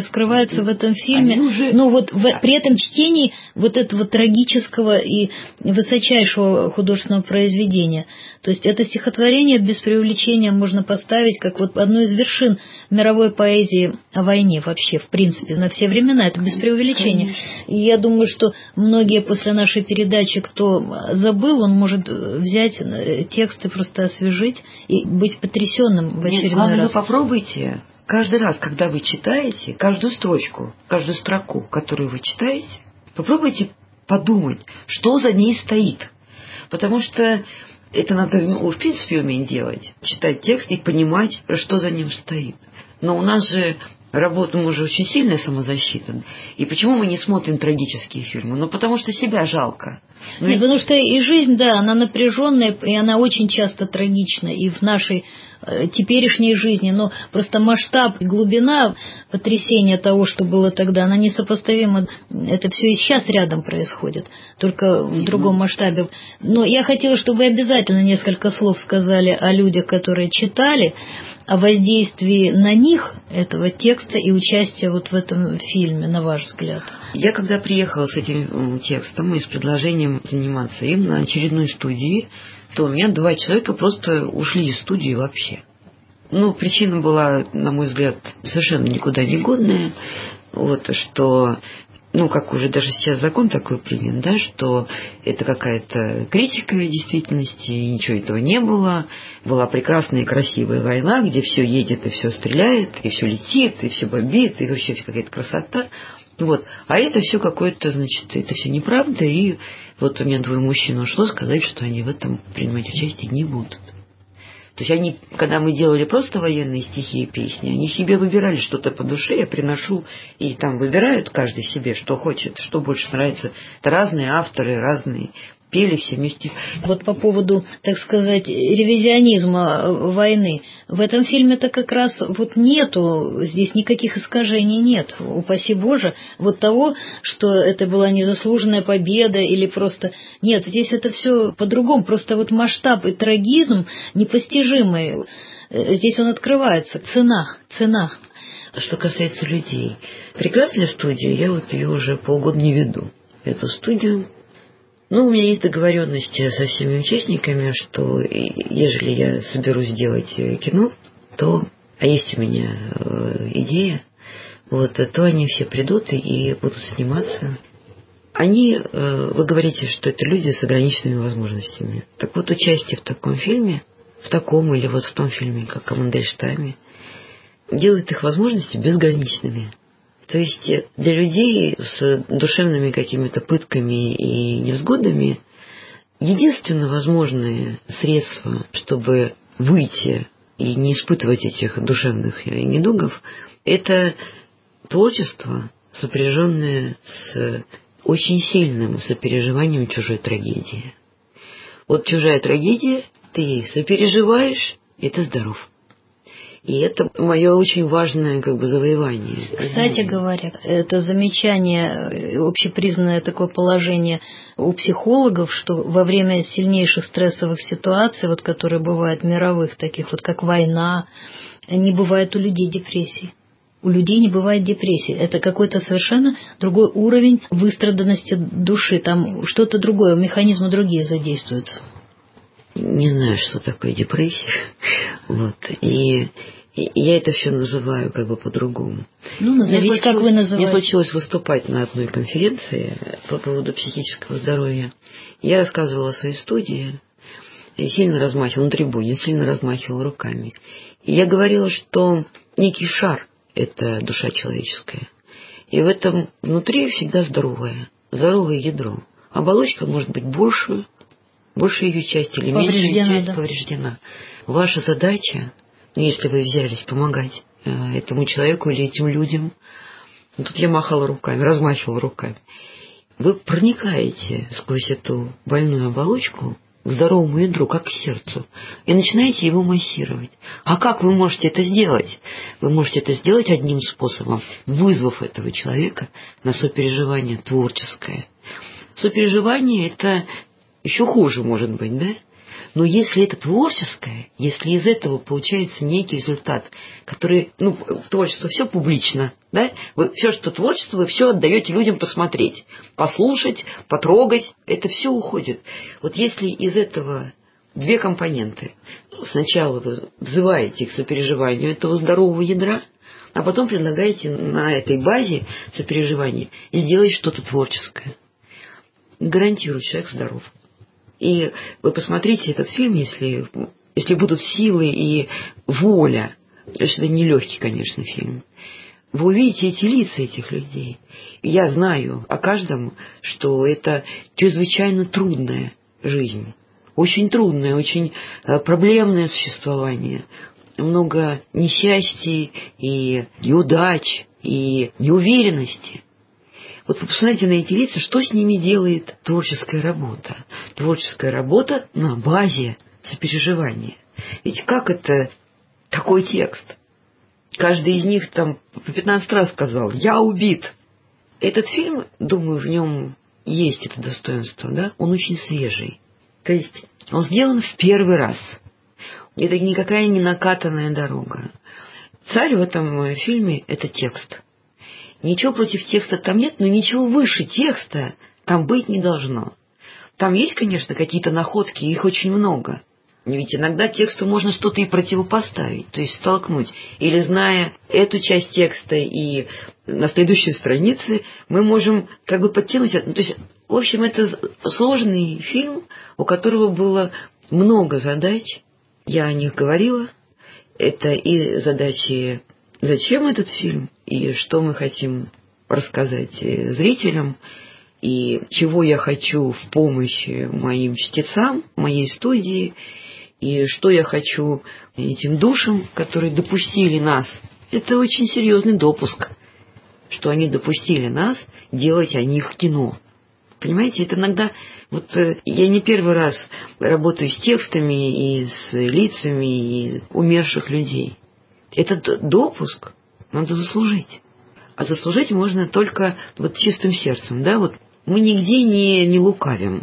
в этом фильме. Уже... Но вот при этом чтении вот этого трагического и высочайшего художественного произведения. То есть это стихотворение без преувеличения можно поставить как вот одну из вершин мировой поэзии о войне вообще, в принципе, на все времена. Это без преувеличения. И я думаю, что многие после нашей передачи, кто забыл, он может взять тексты, просто освежить и быть потрясенным в очередной раз. Вы попробуйте каждый раз, когда вы читаете, каждую строчку, каждую строку, которую вы читаете, попробуйте подумать, что за ней стоит. Потому что это надо, в принципе, уметь делать. Читать текст и понимать, что за ним стоит. Но у нас же работа, мы же очень сильная самозащита. И почему мы не смотрим трагические фильмы? Ну, потому что себя жалко. Нет, потому что и жизнь, да, она напряженная, и она очень часто трагична и в нашей теперешней жизни, но просто масштаб и глубина потрясения того, что было тогда, она несопоставима. Это все и сейчас рядом происходит, только в другом масштабе. Но я хотела, чтобы вы обязательно несколько слов сказали о людях, которые читали, о воздействии на них этого текста и участия вот в этом фильме, на ваш взгляд. Я когда приехала с этим текстом и с предложением заниматься им на очередной студии, то у меня 2 человека просто ушли из студии вообще. Ну, причина была, на мой взгляд, совершенно никуда не годная. Вот, что, ну, как уже даже сейчас закон такой принят, да, что это какая-то критика действительности, и ничего этого не было. Была прекрасная и красивая война, где все едет и все стреляет, и все летит, и все бомбит, и вообще какая-то красота. Вот. А это все какое-то, значит, это все неправда, и вот у меня 2 мужчин ушло сказать, что они в этом принимать участие не будут. То есть они, когда мы делали просто военные стихи и песни, они себе выбирали что-то по душе, я приношу, и там выбирают каждый себе, что хочет, что больше нравится. Это разные авторы, разные, пели все вместе. Вот по поводу, так сказать, ревизионизма войны. В этом фильме-то как раз вот нету, здесь никаких искажений нет, упаси Боже, вот того, что это была незаслуженная победа или просто... Нет, здесь это все по-другому, просто вот масштаб и трагизм непостижимый. Здесь он открывается, цена. Что касается людей, прекрасная студия, я вот ее уже полгода не веду, эту студию. Ну, у меня есть договоренности со всеми участниками, что ежели я соберусь делать кино, то, а есть у меня идея, вот, то они все придут и будут сниматься. Вы говорите, что это люди с ограниченными возможностями. Так вот, участие в таком фильме, в таком или вот в том фильме, как о Мандельштаме, делает их возможности безграничными. То есть для людей с душевными какими-то пытками и невзгодами единственно возможное средство, чтобы выйти и не испытывать этих душевных недугов, это творчество, сопряженное с очень сильным сопереживанием чужой трагедии. Вот чужая трагедия, ты ей сопереживаешь, и ты здоров. И это мое очень важное завоевание. Кстати говоря, это замечание, общепризнанное такое положение у психологов, что во время сильнейших стрессовых ситуаций, вот, которые бывают мировых, таких вот как война, не бывает у людей депрессий. У людей не бывает депрессии. Это какой-то совершенно другой уровень выстраданности души. Там что-то другое, механизмы другие задействуются. Не знаю, что такое депрессия. Вот. И я это все называю по-другому. Ну, назовите, как вы называете. Мне случилось выступать на одной конференции по поводу психического здоровья. Я рассказывала о своей студии, и сильно размахивала на трибуне, сильно размахивала руками. И я говорила, что некий шар – это душа человеческая. И в этом внутри всегда здоровое ядро. Оболочка может быть большая ее часть или меньшая часть повреждена. Ваша задача, если вы взялись помогать этому человеку или этим людям, тут я махала руками, размахивала руками, вы проникаете сквозь эту больную оболочку к здоровому ядру, как к сердцу, и начинаете его массировать. А как вы можете это сделать? Вы можете это сделать одним способом, вызвав этого человека на сопереживание творческое, Сопереживание — это еще хуже, может быть, да? Но если это творческое, если из этого получается некий результат, который, творчество все публично, да? Вы все, что творчество, вы все отдаете людям посмотреть, послушать, потрогать, это все уходит. Вот если из этого две компоненты. Сначала вы взываете к сопереживанию этого здорового ядра, а потом предлагаете на этой базе сопереживания сделать что-то творческое. Гарантирую, человек здоров. И вы посмотрите этот фильм, если будут силы и воля. То есть это нелегкий, конечно, фильм. Вы увидите эти лица этих людей. Я знаю о каждом, что это чрезвычайно трудная жизнь. Очень трудное, очень проблемное существование. Много несчастий и неудач, и неуверенности. Вот вы посмотрите на эти лица, что с ними делает творческая работа. Творческая работа на базе сопереживания. Ведь как это такой текст? Каждый из них там по 15 раз сказал: «Я убит». Этот фильм, думаю, в нем есть это достоинство, да? Он очень свежий. То есть он сделан в первый раз. Это никакая не накатанная дорога. Царь в этом фильме — это текст. Ничего против текста там нет, но ничего выше текста там быть не должно. Там есть, конечно, какие-то находки, их очень много. Ведь иногда тексту можно что-то и противопоставить, то есть столкнуть. Или, зная эту часть текста и на следующей странице, мы можем как бы подтянуть. То есть, в общем, это сложный фильм, у которого было много задач. Я о них говорила. Это и задачи, зачем этот фильм, и что мы хотим рассказать зрителям, и чего я хочу в помощи моим чтецам, моей студии, и что я хочу этим душам, которые допустили нас. Это очень серьезный допуск, что они допустили нас делать о них кино. Понимаете, это иногда... Вот я не первый раз работаю с текстами и с лицами и умерших людей. Этот допуск надо заслужить. А заслужить можно только вот чистым сердцем, да, вот мы нигде не лукавим.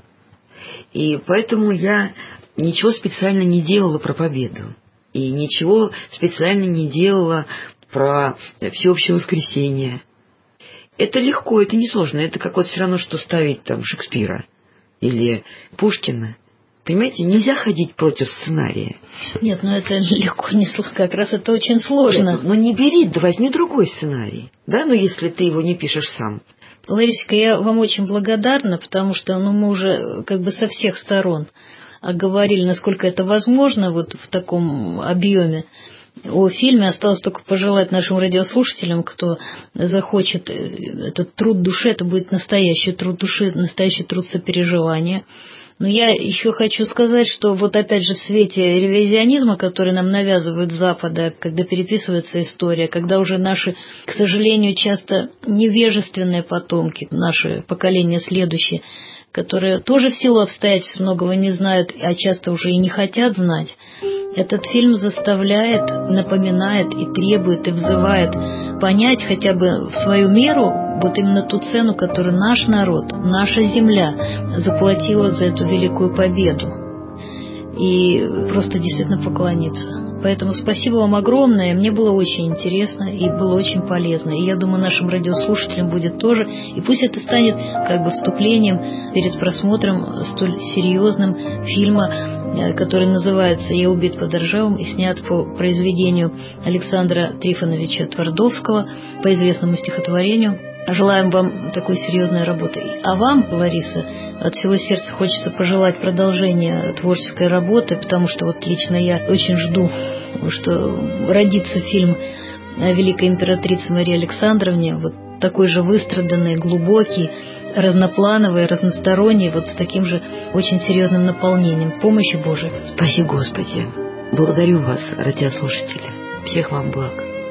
И поэтому я ничего специально не делала про победу. И ничего специально не делала про всеобщее воскресенье. Это легко, это несложно. Это как вот все равно, что ставить там Шекспира или Пушкина. Понимаете, нельзя ходить против сценария. Нет, это легко, не сложно. Как раз это очень сложно. Нет, не бери, да возьми другой сценарий. Да, если ты его не пишешь сам. Ларисочка, я вам очень благодарна, потому что мы уже как бы со всех сторон оговорили, насколько это возможно вот в таком объеме. О фильме осталось только пожелать нашим радиослушателям, кто захочет этот труд души, это будет настоящий труд души, настоящий труд сопереживания. Но я еще хочу сказать, что вот опять же в свете ревизионизма, который нам навязывают с Запада, когда переписывается история, когда уже наши, к сожалению, часто невежественные потомки, наше поколение следующее, которые тоже в силу обстоятельств многого не знают, а часто уже и не хотят знать, этот фильм заставляет, напоминает и требует, и взывает понять хотя бы в свою меру вот именно ту цену, которую наш народ, наша земля заплатила за эту великую победу. И просто действительно поклониться. Поэтому спасибо вам огромное. Мне было очень интересно и было очень полезно. И я думаю, нашим радиослушателям будет тоже. И пусть это станет как бы вступлением перед просмотром столь серьезным фильма, который называется «Я убит под Ржевом» и снят по произведению Александра Трифоновича Твардовского по известному стихотворению. Желаем вам такой серьезной работы. А вам, Лариса, от всего сердца хочется пожелать продолжения творческой работы, потому что вот лично я очень жду, что родится фильм о великой императрице Марии Александровне, вот такой же выстраданный, глубокий, разноплановый, разносторонний, вот с таким же очень серьезным наполнением. Помощи Божией. Спаси Господи. Благодарю вас, радиослушатели. Всех вам благ.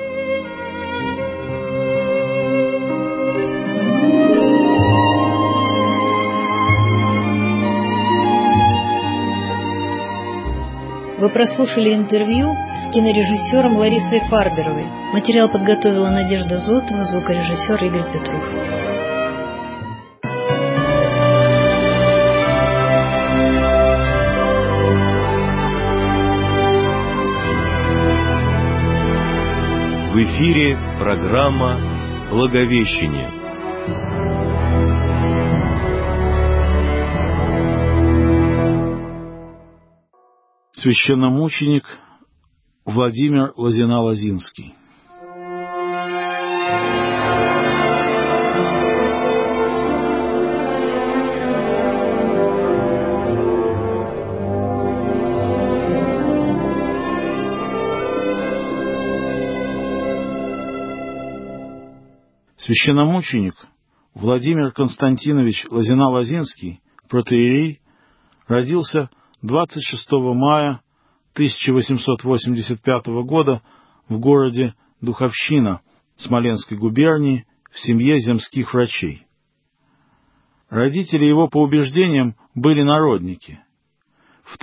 Вы прослушали интервью с кинорежиссером Ларисой Фарберовой. Материал подготовила Надежда Зотова, звукорежиссер Игорь Петров. эфире программа «Благовещение». Священномученик Владимир Лозина-Лозинский. Священномученик Владимир Константинович Лозина-Лозинский, протоиерей, родился 26 мая 1885 года в городе Духовщина Смоленской губернии в семье земских врачей. Родители его, по убеждениям, были народники. В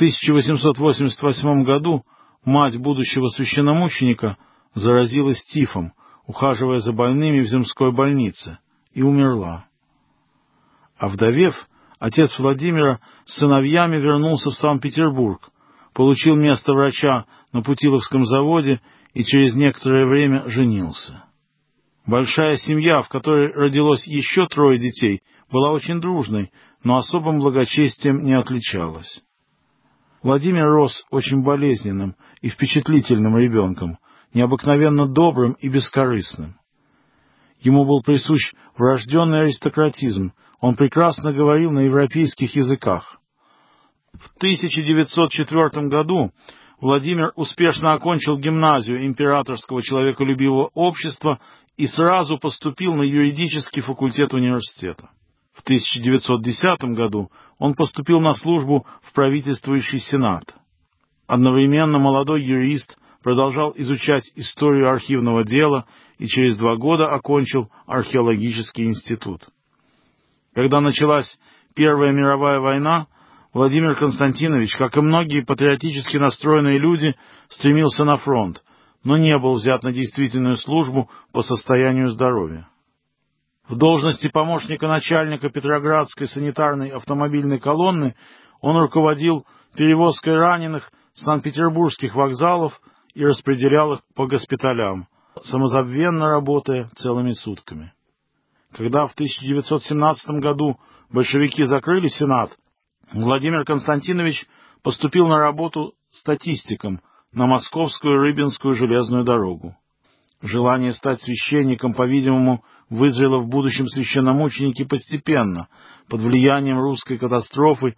1888 году мать будущего священномученика заразилась тифом, ухаживая за больными в земской больнице, и умерла. Овдовев, отец Владимира с сыновьями вернулся в Санкт-Петербург, получил место врача на Путиловском заводе и через некоторое время женился. Большая семья, в которой родилось еще 3 детей, была очень дружной, но особым благочестием не отличалась. Владимир рос очень болезненным и впечатлительным ребенком, необыкновенно добрым и бескорыстным. Ему был присущ врожденный аристократизм, он прекрасно говорил на европейских языках. В 1904 году Владимир успешно окончил гимназию Императорского человеколюбивого общества и сразу поступил на юридический факультет университета. В 1910 году он поступил на службу в правительствующий сенат. Одновременно молодой юрист продолжал изучать историю архивного дела и через 2 года окончил археологический институт. Когда началась Первая мировая война, Владимир Константинович, как и многие патриотически настроенные люди, стремился на фронт, но не был взят на действительную службу по состоянию здоровья. В должности помощника начальника Петроградской санитарной автомобильной колонны он руководил перевозкой раненых с санкт-петербургских вокзалов и распределял их по госпиталям, самозабвенно работая целыми сутками. Когда в 1917 году большевики закрыли Сенат, Владимир Константинович поступил на работу статистиком на Московскую Рыбинскую железную дорогу. Желание стать священником, по-видимому, вызрело в будущем священномученике постепенно, под влиянием русской катастрофы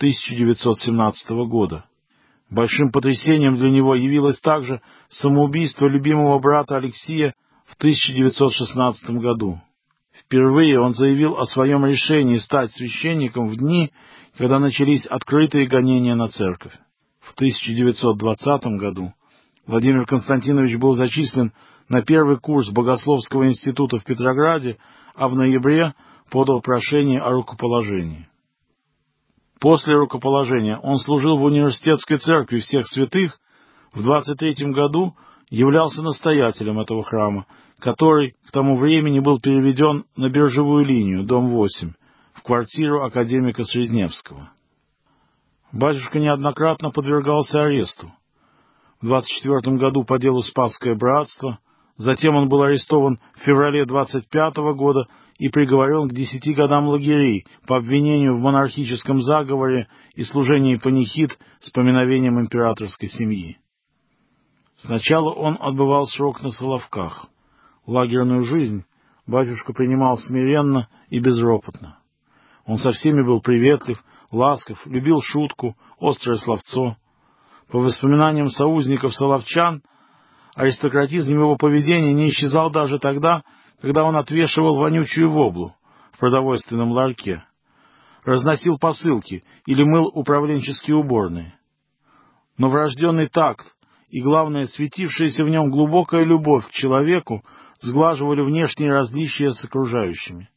1917 года. Большим потрясением для него явилось также самоубийство любимого брата Алексия в 1916 году. Впервые он заявил о своем решении стать священником в дни, когда начались открытые гонения на церковь. В 1920 году Владимир Константинович был зачислен на 1-й курс Богословского института в Петрограде, а в ноябре подал прошение о рукоположении. После рукоположения он служил в университетской церкви всех святых, в 23 году являлся настоятелем этого храма, который к тому времени был переведен на Биржевую линию, дом 8, в квартиру академика Срезневского. Батюшка неоднократно подвергался аресту. В 24 году по делу Спасское братство, затем он был арестован в феврале 25 года и приговорен к 10 годам лагерей по обвинению в монархическом заговоре и служении панихид с поминовением императорской семьи. Сначала он отбывал срок на Соловках. Лагерную жизнь батюшка принимал смиренно и безропотно. Он со всеми был приветлив, ласков, любил шутку, острое словцо. По воспоминаниям соузников соловчан, аристократизм его поведения не исчезал даже тогда, когда он отвешивал вонючую воблу в продовольственном ларьке, разносил посылки или мыл управленческие уборные. Но врожденный такт и, главное, светившаяся в нем глубокая любовь к человеку сглаживали внешние различия с окружающими.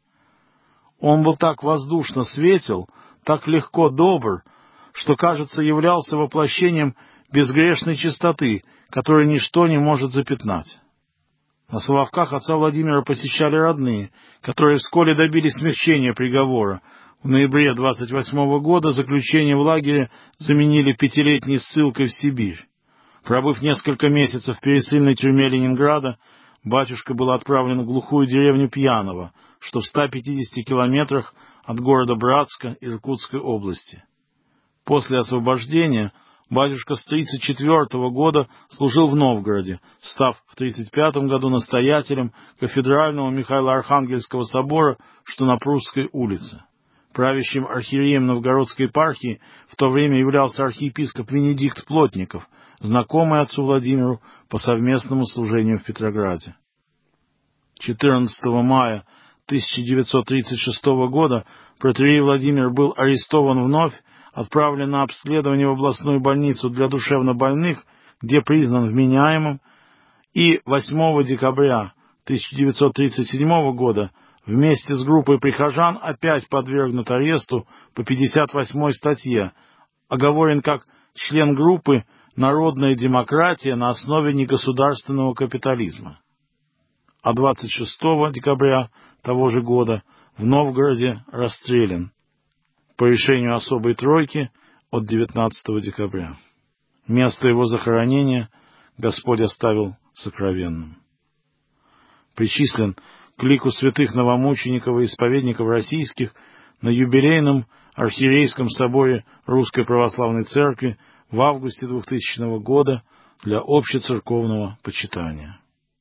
Он был так воздушно светел, так легко добр, что, кажется, являлся воплощением безгрешной чистоты, которую ничто не может запятнать. На Соловках отца Владимира посещали родные, которые вскоре добились смягчения приговора. В ноябре 28 года заключение в лагере заменили 5-летней ссылкой в Сибирь. Пробыв несколько месяцев в пересыльной тюрьме Ленинграда, батюшка был отправлен в глухую деревню Пьяново, что в 150 километрах от города Братска Иркутской области. После освобождения батюшка с 1934 года служил в Новгороде, став в 1935 году настоятелем кафедрального Михаило-Архангельского собора, что на Прусской улице. Правящим архиереем Новгородской епархии в то время являлся архиепископ Венедикт Плотников, знакомый отцу Владимиру по совместному служению в Петрограде. 14 мая 1936 года протоиерей Владимир был арестован вновь, отправлен на обследование в областную больницу для душевнобольных, где признан вменяемым, и 8 декабря 1937 года вместе с группой прихожан опять подвергнут аресту по 58 статье, оговорен как член группы «Народная демократия на основе негосударственного капитализма». А 26 декабря того же года в Новгороде расстрелян по решению особой тройки от 19 декабря. Место его захоронения Господь оставил сокровенным. Причислен к лику святых новомучеников и исповедников российских на юбилейном архиерейском соборе Русской Православной Церкви в августе 2000 года для общецерковного почитания.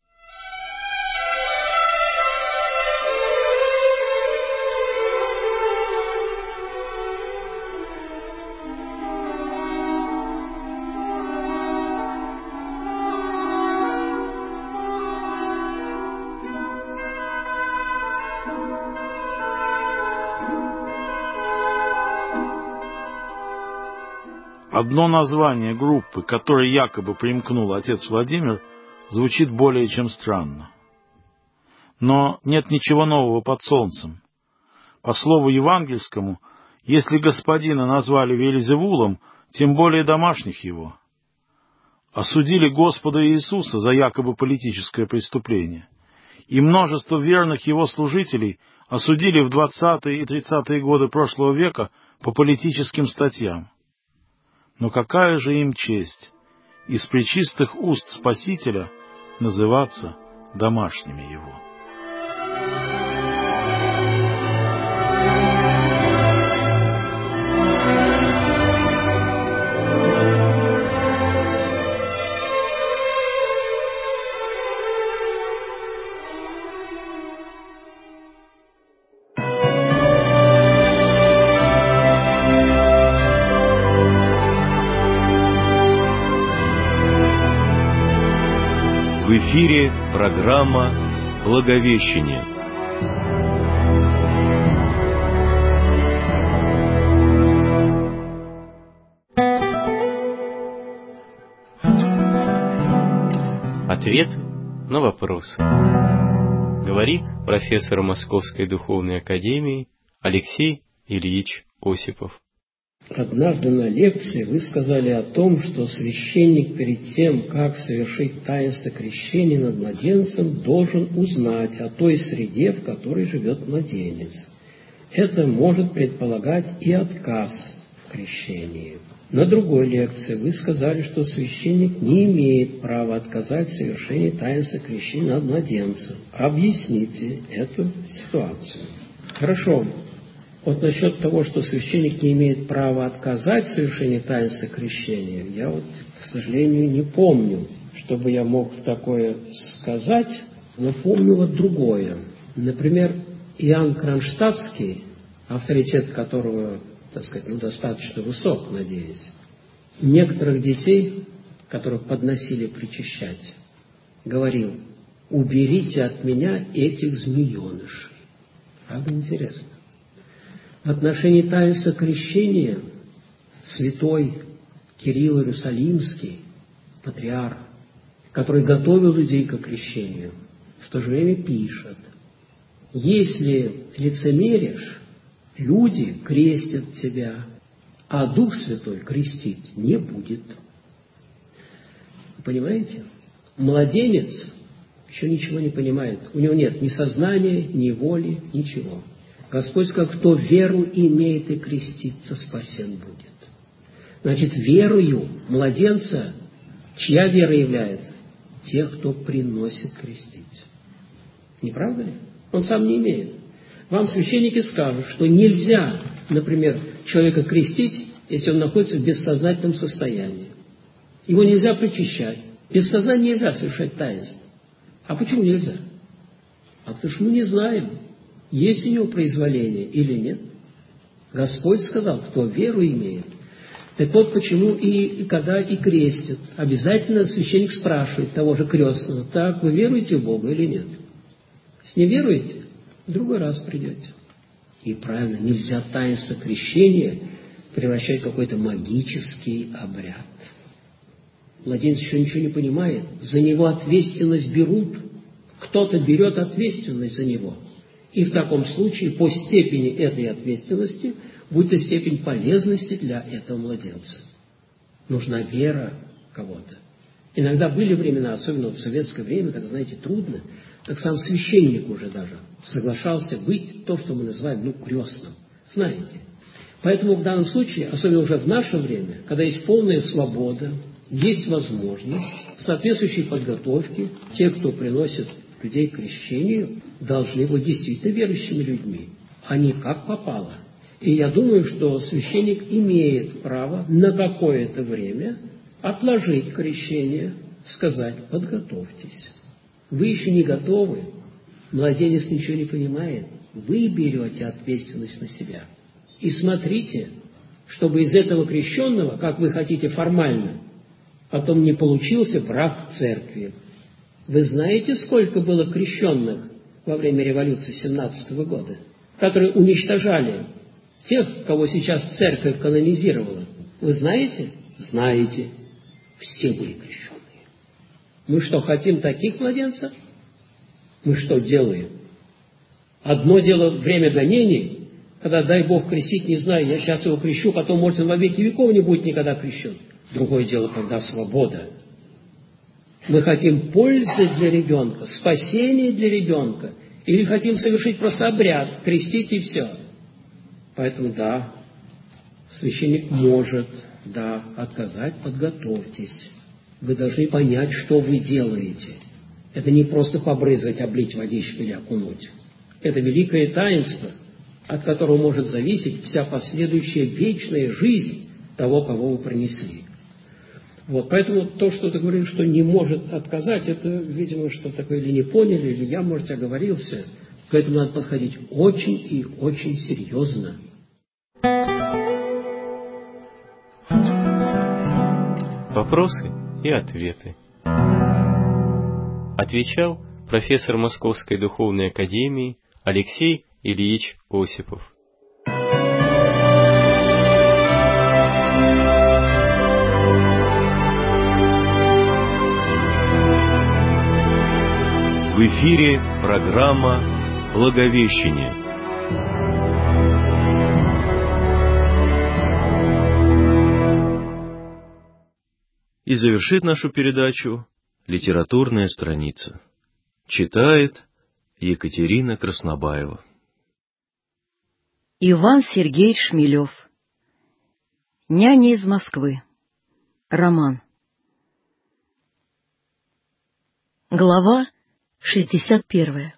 Одно название группы, к которой якобы примкнул отец Владимир, звучит более чем странно. Но нет ничего нового под солнцем. По слову евангельскому, если господина назвали Вельзевулом, тем более домашних его. Осудили Господа Иисуса за якобы политическое преступление, и множество верных его служителей осудили в 20-е и 30-е годы прошлого века по политическим статьям. Но какая же им честь из пречистых уст Спасителя называться домашними его? В эфире программа «Благовещение». Ответ на вопрос. Говорит профессор Московской духовной академии Алексей Ильич Осипов. Однажды на лекции вы сказали о том, что священник перед тем, как совершить таинство крещения над младенцем, должен узнать о той среде, в которой живет младенец. Это может предполагать и отказ в крещении. На другой лекции вы сказали, что священник не имеет права отказать в совершении таинства крещения над младенцем. Объясните эту ситуацию. Хорошо. Вот насчет того, что священник не имеет права отказать в совершении таинства крещения, я к сожалению, не помню, чтобы я мог такое сказать, но помню другое. Например, Иоанн Кронштадтский, авторитет которого, достаточно высок, надеюсь, некоторых детей, которых подносили причащать, говорил: «Уберите от меня этих змеенышей». Правда, интересно. В отношении таинства крещения святой Кирилл Иерусалимский, патриарх, который готовил людей к крещению, в то же время пишет: «Если лицемеришь, люди крестят тебя, а Дух Святой крестить не будет». Понимаете? Младенец еще ничего не понимает. У него нет ни сознания, ни воли, ничего. Господь сказал: кто веру имеет и креститься, спасен будет. Значит, верою младенца, чья вера является? тех, кто приносит крестить. Не правда ли? Он сам не имеет. Вам священники скажут, что нельзя, например, человека крестить, если он находится в бессознательном состоянии. Его нельзя причащать. Без сознания нельзя совершать таинство. А почему нельзя? А потому что мы не знаем, есть у него произволение или нет. Господь сказал, кто веру имеет. Так вот почему и когда и крестят, обязательно священник спрашивает того же крестного: так, вы веруете в Бога или нет? Если не веруете, в другой раз придете. И правильно, нельзя таинство крещения превращать в какой-то магический обряд. Младенец еще ничего не понимает, за него ответственность берут. Кто-то берет ответственность за него. И в таком случае, по степени этой ответственности, будет и степень полезности для этого младенца. Нужна вера кого-то. Иногда были времена, особенно в советское время, когда, знаете, трудно, так сам священник уже даже соглашался быть то, что мы называем, крестным. Знаете. Поэтому в данном случае, особенно уже в наше время, когда есть полная свобода, есть возможность соответствующей подготовки, те, кто приносит людей к крещению, должны быть действительно верующими людьми, а не как попало. И я думаю, что священник имеет право на какое-то время отложить крещение, сказать: подготовьтесь. Вы еще не готовы, младенец ничего не понимает, вы берете ответственность на себя. И смотрите, чтобы из этого крещенного, как вы хотите формально, потом не получился враг церкви. Вы знаете, сколько было крещенных во время революции 17 года, которые уничтожали тех, кого сейчас церковь канонизировала? Вы знаете? Знаете. Все были крещенные. Мы что, хотим таких младенцев? Мы что делаем? Одно дело время гонений, когда, дай Бог, крестить не знаю, я сейчас его крещу, потом, может, он во веки веков не будет никогда крещен. Другое дело, когда свобода. Мы хотим пользы для ребенка, спасения для ребенка, или хотим совершить просто обряд, крестить и все. Поэтому, да, священник может, отказать, подготовьтесь. Вы должны понять, что вы делаете. Это не просто побрызгать, облить водичкой или окунуть. Это великое таинство, от которого может зависеть вся последующая вечная жизнь того, кого вы принесли. Вот, поэтому то, что ты говоришь, что не может отказать, это, видимо, что такое или не поняли, или я, может, оговорился. К этому надо подходить очень и очень серьезно. Вопросы и ответы. Отвечал профессор Московской духовной академии Алексей Ильич Осипов. В эфире программа «Благовещение». И завершит нашу передачу литературная страница. Читает Екатерина Краснобаева. Иван Сергеевич Шмелев. «Няня из Москвы». Роман. Глава 61.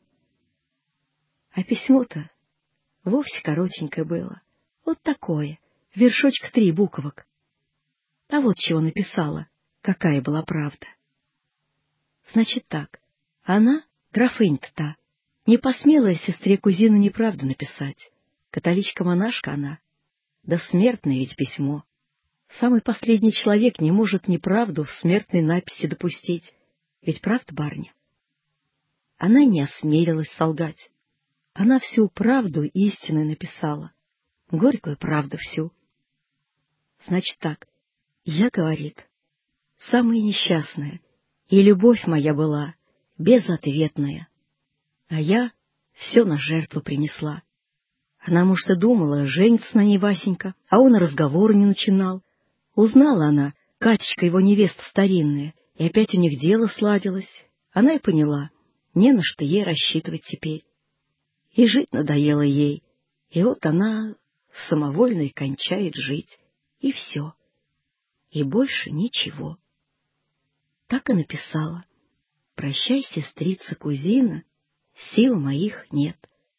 А письмо-то вовсе коротенькое было. Вот такое, вершочка 3 буквок. А вот чего написала, какая была правда. Значит так, она, графиня-то та, не посмела сестре-кузину неправду написать. Католичка-монашка она. Да смертное ведь письмо. Самый последний человек не может неправду в смертной написи допустить. Ведь правда, барыня? Она не осмелилась солгать. Она всю правду истинную написала. Горькую правду всю. Значит так, я, говорит, самая несчастная, и любовь моя была безответная. А я все на жертву принесла. Она, может, и думала, женится на ней Васенька, а он и разговора не начинал. Узнала она, Катечка его невеста старинная, и опять у них дело сладилось. Она и поняла, не на что ей рассчитывать теперь. И жить надоело ей, и вот она самовольно и кончает жить, и все. И больше ничего. Так и написала. «Прощай, сестрица-кузина, сил моих нет».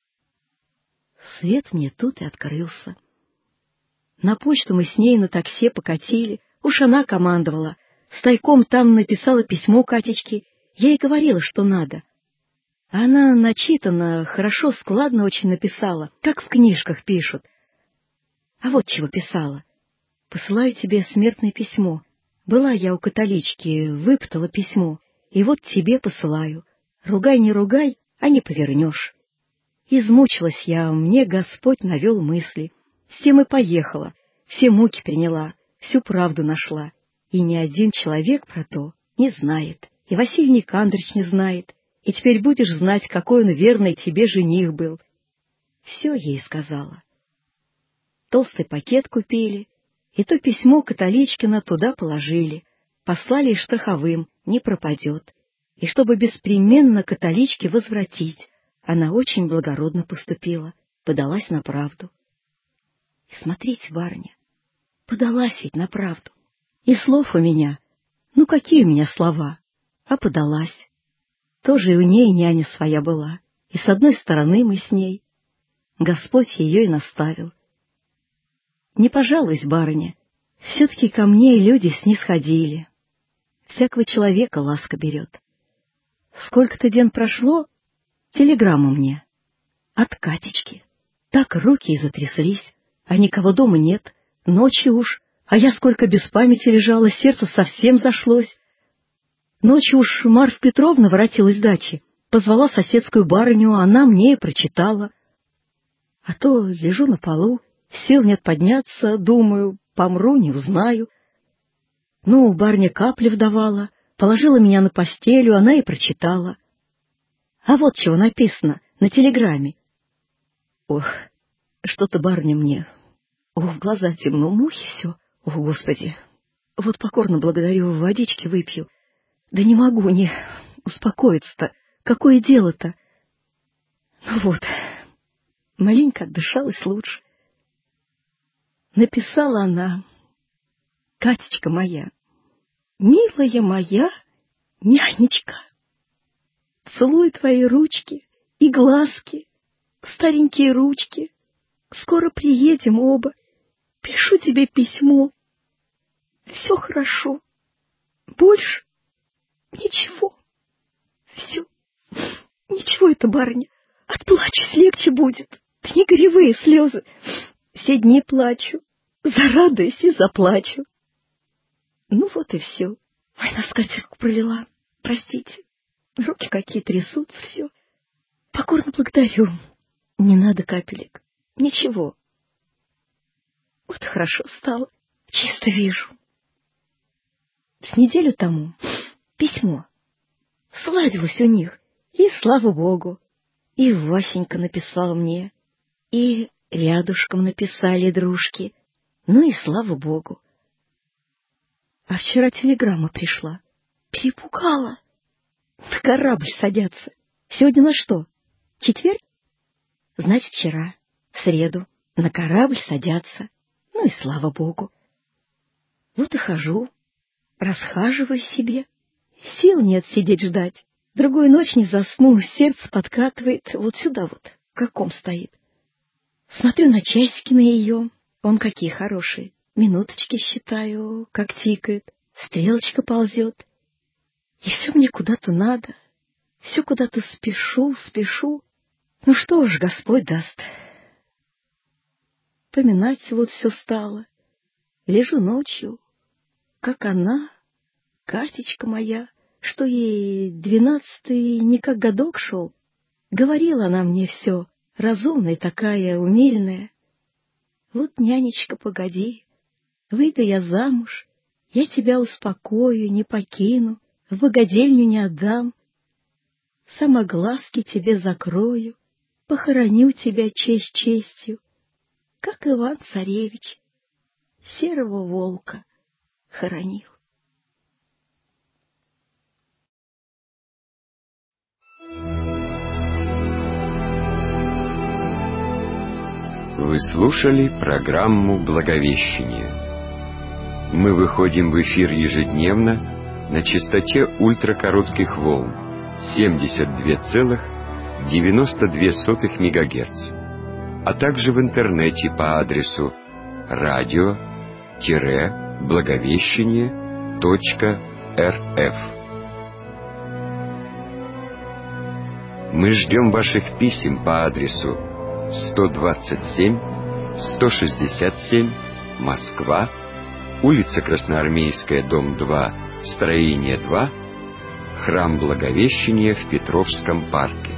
Свет мне тут и открылся. На почту мы с ней на такси покатили, уж она командовала. С тайком там написала письмо Катечке, я ей говорила, что надо. Она начитанно, хорошо, складно очень написала, как в книжках пишут. А вот чего писала. «Посылаю тебе смертное письмо. Была я у католички, выпытала письмо, и вот тебе посылаю. Ругай, не ругай, а не повернешь». Измучилась я, мне Господь навел мысли. С тем и поехала, все муки приняла, всю правду нашла. И ни один человек про то не знает, и Василий Никандрович не знает, и теперь будешь знать, какой он верный тебе жених был. Все ей сказала. Толстый пакет купили, и то письмо Католичкина туда положили, послали штаховым, не пропадет, и чтобы беспременно Католичке возвратить. Она очень благородно поступила, подалась на правду. И смотрите, барыня, подалась ведь на правду. И слов у меня, ну какие у меня слова, а подалась. Тоже и у ней няня своя была, и с одной стороны мы с ней. Господь ее и наставил. Не пожалуйся, барыня, все-таки ко мне люди снисходили. Всякого человека ласка берет. Сколько-то ден прошло, телеграмма мне. От Катечки. Так руки и затряслись, а никого дома нет, ночью уж, а я сколько без памяти лежала, сердце совсем зашлось. Ночью уж Марфа Петровна воротилась с дачи, позвала соседскую барыню, она мне и прочитала. А то лежу на полу, сил нет подняться, думаю, помру, не узнаю. Ну, барыня капли вдавала, положила меня на постелю, она и прочитала. А вот чего написано на телеграмме. Ох, что-то барыня мне. Ох, в глаза темно, мухи все. Ох, Господи. Вот покорно благодарю, водички выпью. Да не могу не успокоиться-то. Какое дело-то? Ну вот, маленько отдышалась лучше. Написала она: «Катечка моя, милая моя нянечка, целую твои ручки и глазки, старенькие ручки. Скоро приедем оба. Пишу тебе письмо. Все хорошо. Больше ничего. Все. Ничего это, барыня. Отплачусь, легче будет. Да не горевые слезы. Все дни плачу. Зарадуюсь и заплачу». Ну вот и все. Ой, на скатерку пролила. Простите. Руки какие трясутся, все. Покорно благодарю. Не надо капелек. Ничего. Вот хорошо стало. Чисто вижу. С неделю тому письмо. Сладилось у них. И слава Богу. И Васенька написал мне. И рядышком написали дружки. Ну и слава Богу. А вчера телеграмма пришла. Перепугала. На корабль садятся. Сегодня на что? Четверг? Значит, вчера, в среду, на корабль садятся. Ну и слава Богу. Вот и хожу, расхаживаю себе. Сил нет сидеть ждать. Другую ночь не засну, сердце подкатывает вот сюда вот, в каком стоит. Смотрю на часики на ее, он какие хорошие. Минуточки считаю, как тикает, стрелочка ползет. И все мне куда-то надо, все куда-то спешу. Ну что ж, Господь даст. Поминать вот все стало. Лежу ночью, как она, Катечка моя, что ей 12-й не как годок шел. Говорила она мне все, разумная такая, умильная. Вот, нянечка, погоди, выйду я замуж, я тебя успокою, не покину, в богадельню не отдам. Сама глазки тебе закрою, похороню тебя честь честью, как Иван-царевич серого волка хоронил. Вы слушали программу «Благовещение». Мы выходим в эфир ежедневно на частоте ультракоротких волн 72,92 МГц, а также в интернете по адресу radio-благовещение.рф. Мы ждем ваших писем по адресу 127-167, Москва, улица Красноармейская, дом 2, строение 2, Храм Благовещения в Петровском парке.